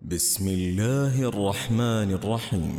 بسم الله الرحمن الرحيم.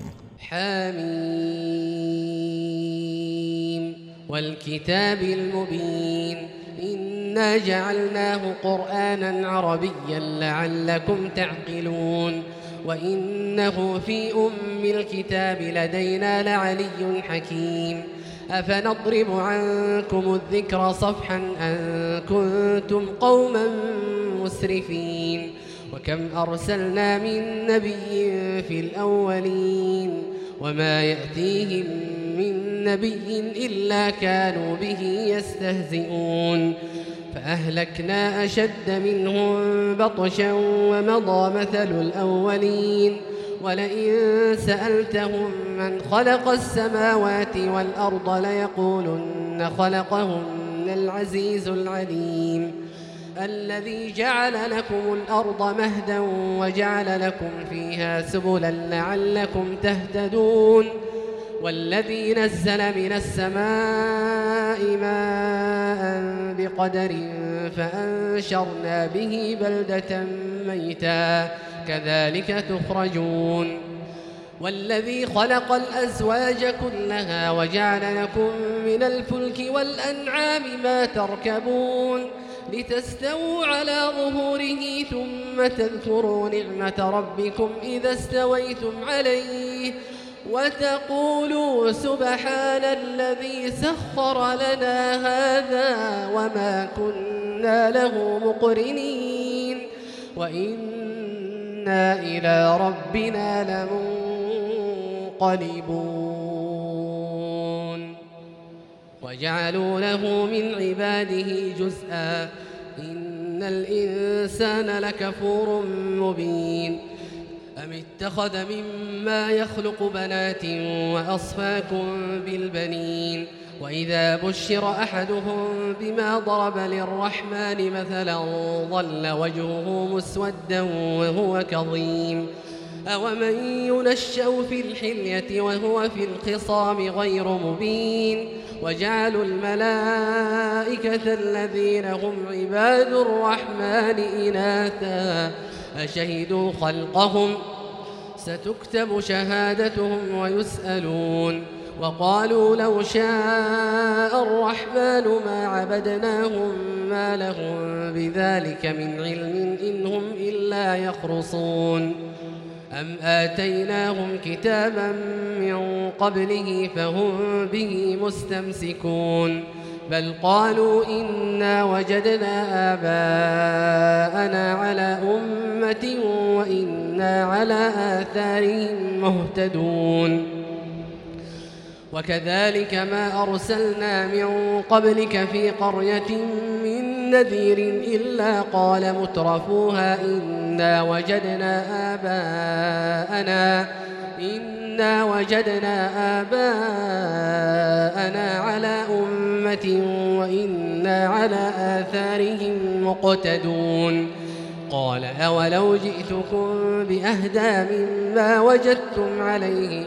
حميم والكتاب المبين إنا جعلناه قرآنا عربيا لعلكم تعقلون وإنه في الكتاب لدينا لعلي حكيم أفنضرب عنكم الذكر صفحا أن كنتم قوما مسرفين وكم أرسلنا من نبي في الأولين وما يأتيهم من نبي إلا كانوا به يستهزئون فأهلكنا أشد منهم بطشا ومضى مثل الأولين ولئن سألتهم من خلق السماوات والأرض ليقولن خلقهن العزيز العليم الذي جعل لكم الأرض مهدا وجعل لكم فيها سبلا لعلكم تهتدون والذي نزل من السماء ماء بقدر فأنشرنا به بلدة ميتا كذلك تخرجون والذي خلق الأزواج كلها وجعل لكم من الفلك والأنعام ما تركبون لتستووا على ظهوره ثم تذكروا نعمة ربكم إذا استويتم عليه وتقولوا سبحان الذي سخر لنا هذا وما كنا له مقرنين وإنا إلى ربنا لمنقلبون وجعلوا له من عباده جزءا إن الإنسان لكفور مبين أم اتخذ مما يخلق بنات وأصفاكم بالبنين وإذا بشر أحدهم بما ضرب للرحمن مثلا ظل وجهه مسودا وهو كظيم أومن ينشأ في الحلية وهو في الخصام غير مبين وجعلوا الملائكة الذين هم عباد الرحمن إناثا أشهدوا خلقهم ستكتب شهادتهم ويسألون وقالوا لو شاء الرحمن ما عبدناهم ما لهم بذلك من علم إن هم إلا يخرصون أم آتيناهم كتابا من قبله فهم به مستمسكون بل قالوا إنا وجدنا آباءنا على أمة وإنا على آثارهم مهتدون وكذلك ما أرسلنا من قبلك في قرية من نذير إلا قال مترفوها إنا وجدنا آباءنا على أمة وإنا على آثارهم مقتدون قال أولو جئتكم بأهدى مما وجدتم عليه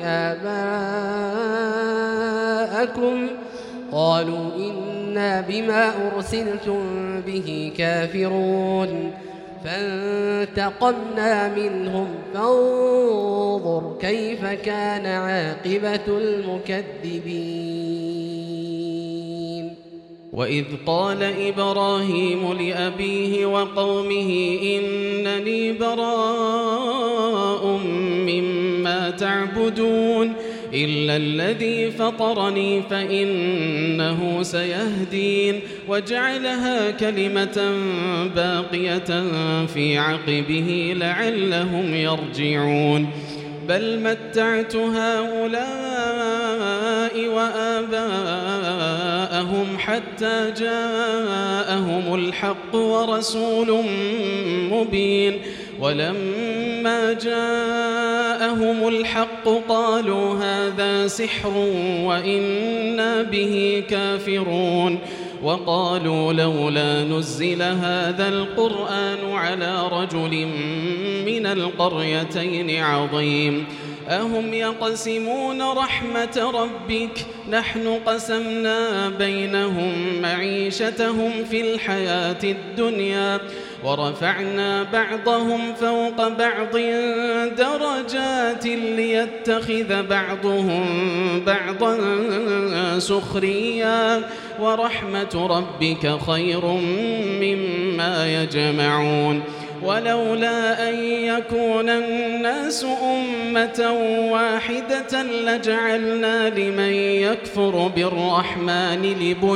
آباءكم قالوا إنا بما أرسلتم به كافرون فانتقمنا منهم فانظر كيف كان عاقبة المكذبين وإذ قال إبراهيم لأبيه وقومه إنني براء مما تعبدون إلا الذي فطرني فإنه سيهدين وجعلها كلمة باقية في عقبه لعلهم يرجعون بل متعت هؤلاء وآباءهم حتى جاءهم الحق ورسول مبين ولما جاءهم الحق قالوا هذا سحر وإنا به كافرون وقالوا لولا نزل هذا القرآن على رجل من القريتين عظيم أهم يقسمون رحمة ربك نحن قسمنا بينهم معيشتهم في الحياة الدنيا ورفعنا بعضهم فوق بعض درجات ليتخذ بعضهم بعضا سخريا ورحمة ربك خير مما يجمعون ولولا أن يكون الناس أمة واحدة لجعلنا لمن يكفر بالرحمن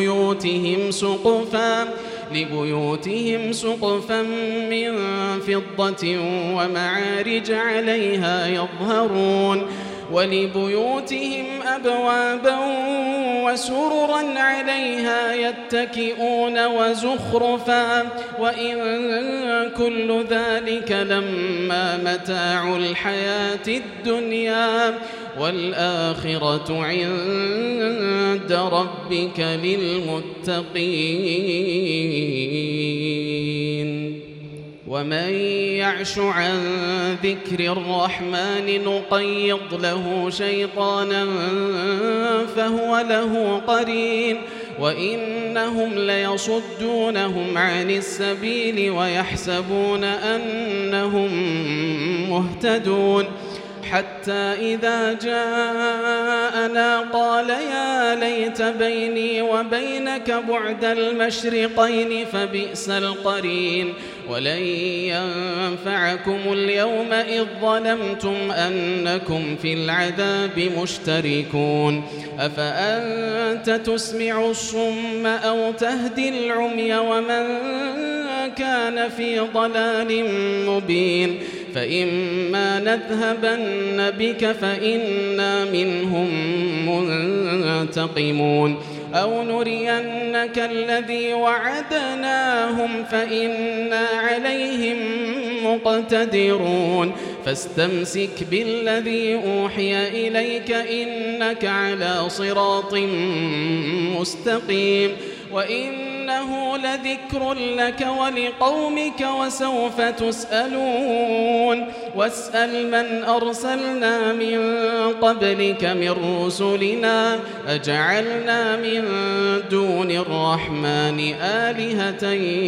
لبيوتهم سقفا من فضة ومعارج عليها يظهرون ولبيوتهم أبوابا وسررا عليها يتكئون وزخرفا وإن كل ذلك لما متاع الحياة الدنيا والآخرة عند ربك للمتقين ومن يعش عن ذكر الرحمن نقيض له شيطانا فهو له قرين وإنهم ليصدونهم عن السبيل ويحسبون أنهم مهتدون حتى إذا جاءنا قال يا ليت بيني وبينك بعد المشرقين فبئس القرين ولن ينفعكم اليوم إذ ظلمتم أنكم في العذاب مشتركون أفأنت تسمع الصم أو تهدي العمي ومن كان في ضلال مبين فإما نذهبن بك فإنا منهم منتقمون أو نرينك الذي وعدناهم فإنا عليهم مقتدرون فاستمسك بالذي أوحي إليك إنك على صراط مستقيم وإنه لذكر لك ولقومك وسوف تسألون واسأل من أرسلنا من قبلك من رسلنا أجعلنا من دون الرحمن آلهة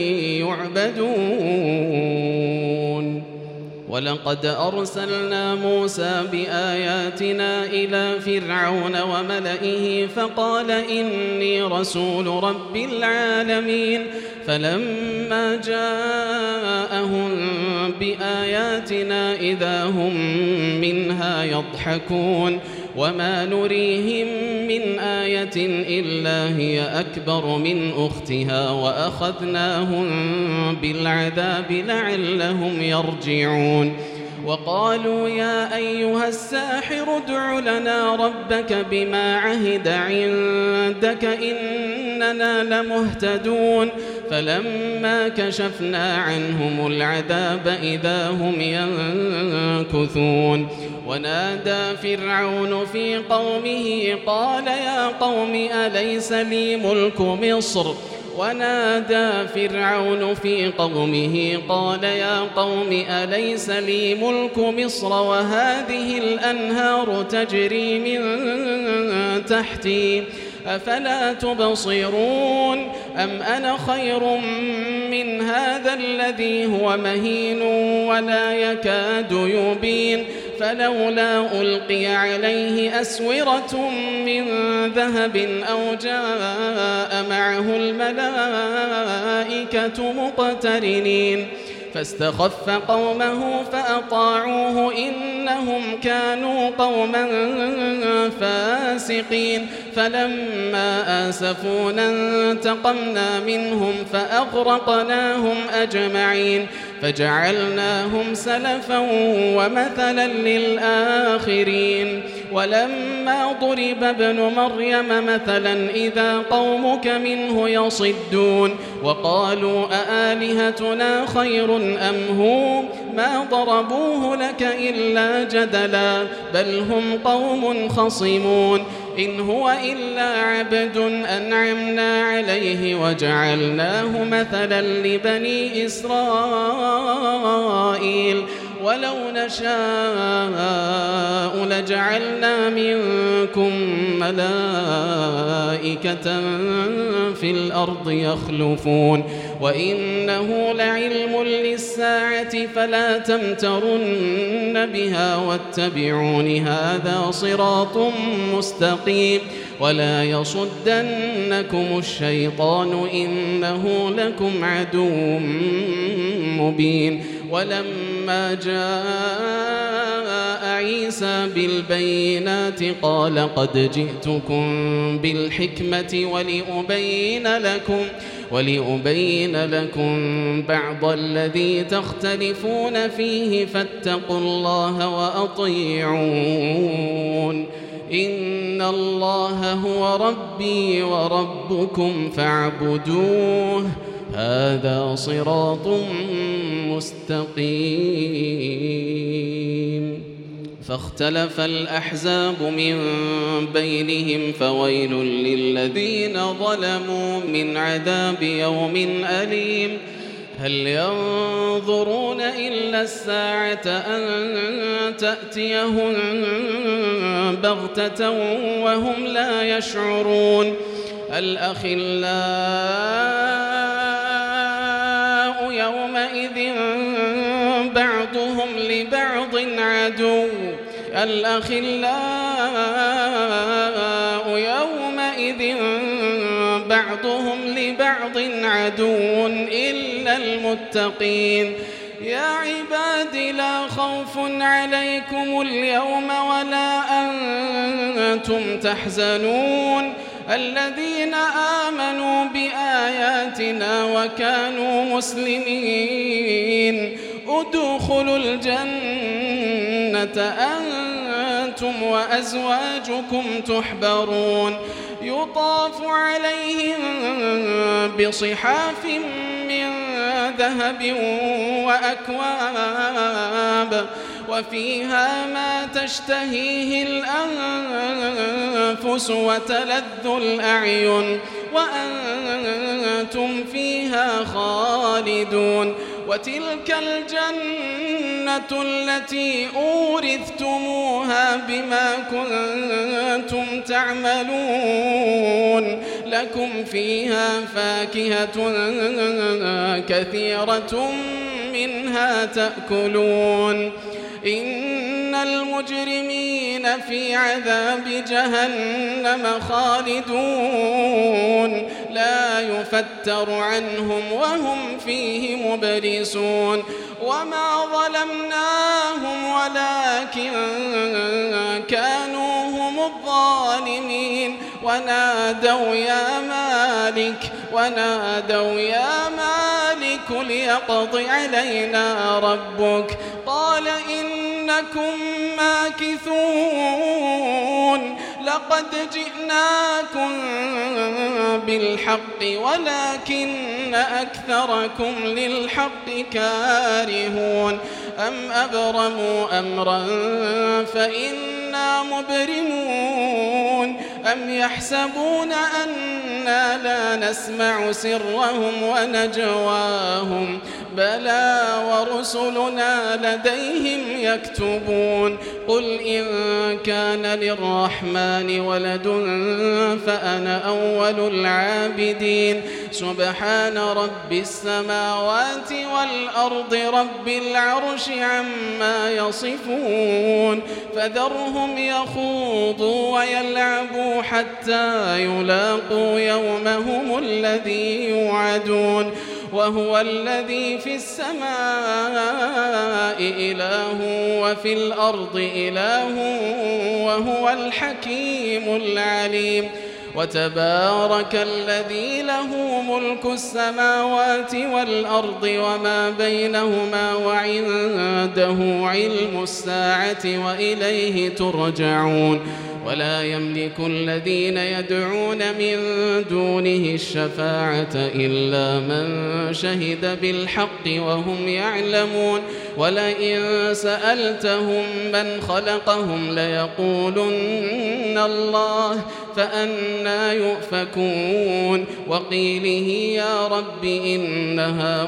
يعبدون ولقد أرسلنا موسى بآياتنا إلى فرعون وملئه فقال إني رسول رب العالمين فلما جاءهم بآياتنا إذا هم منها يضحكون وما نريهم من آية إلا هي أكبر من أختها وأخذناهم بالعذاب لعلهم يرجعون وقالوا يا أيها الساحر ادع لنا ربك بما عهد عندك إننا لمهتدون فلما كشفنا عنهم العذاب إذا هم ينكثون ونادى فرعون في قومه قال يا قوم أليس لي ملك مصر ونادى فرعون في قومه قال يا قوم أليس لي ملك مصر وهذه الأنهار تجري من تحتي أفلا تبصرون أم أنا خير من هذا الذي هو مهين ولا يكاد يبين فلولا ألقي عليه أسورة من ذهب أو جاء معه الملائكة مقترنين فاستخف قومه فأطاعوه إنهم كانوا قوما فاسقين فلما آسفونا انتقمنا منهم فأغرقناهم أجمعين فجعلناهم سلفا ومثلا للآخرين ولما ضرب ابن مريم مثلا إذا قومك منه يصدون وقالوا أآلهتنا خير أم هو ما ضربوه لك إلا جدلا بل هم قوم خصمون إن هو إلا عبد أنعمنا عليه وجعلناه مثلا لبني إسرائيل ولو نشاء لجعلنا منكم ملائكة في الأرض يخلفون وإنه لعلم للساعة فلا تمترن بها واتبعون هذا صراط مستقيم ولا يصدنكم الشيطان إنه لكم عدو مبين. ولما جاء عيسى بالبينات قال قد جئتكم بالحكمة ولأبين لكم بعض الذي تختلفون فيه فاتقوا الله وأطيعون إن الله هو ربي وربكم فاعبدوه هذا صراط مستقيم. فاختلف الأحزاب من بينهم فويل للذين ظلموا من عذاب يوم أليم. هل ينظرون إلا الساعة أن تأتيهم بغتة وهم لا يشعرون. الأخلاء يومئذ بعضهم لبعض عدو إلا المتقين. يا عباد لا خوف عليكم اليوم ولا أنتم تحزنون الذين آمنوا بآياتنا وكانوا مسلمين ادخلوا الجنة أنتم وأزواجكم تحبرون يطاف عليهم بصحاف من ذهب وأكواب وفيها ما تشتهيه الأنفس وتلذ الأعين وأنتم فيها خالدون. وتلك الجنة التي أورثتموها بما كنتم تعملون لكم فيها فاكهة كثيرة منها تأكلون. إن المجرمين في عذاب جهنم خالدون لا يفتر عنهم وهم فيه مبلسون. وما ظلمناهم ولكن كانوا هم الظالمين ونادوا يا مالك ليقض علينا ربك قال إنكم ماكثون. لقد جئناكم بالحق ولكن أكثركم للحق كارهون. أم أبرموا أمرا فإنا مبرمون أم يحسبون أنا لا نسمع سرهم ونجواهم بلى ورسلنا لديهم يكتبون. قل إن كان للرحمن ولد فأنا أول العابدين. سبحان رب السماوات والأرض رب العرش عما يصفون. فذرهم يخوضوا ويلعبوا حتى يلاقوا يومهم الذي يوعدون. وهو الذي في السماء إله وفي الأرض إله وهو الحكيم العليم. وتبارك الذي له ملك السماوات والأرض وما بينهما وعنده علم الساعة وإليه ترجعون. ولا يملك الذين يدعون من دونه الشفاعة إلا من شهد بالحق وهم يعلمون. ولئن سألتهم من خلقهم ليقولن الله فأنى يؤفكون. وقيله يا رب إن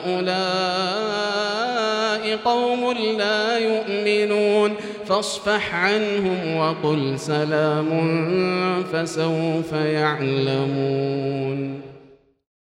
هؤلاء قوم لا يؤمنون فاصفح عنهم وقل سلام فسوف يعلمون.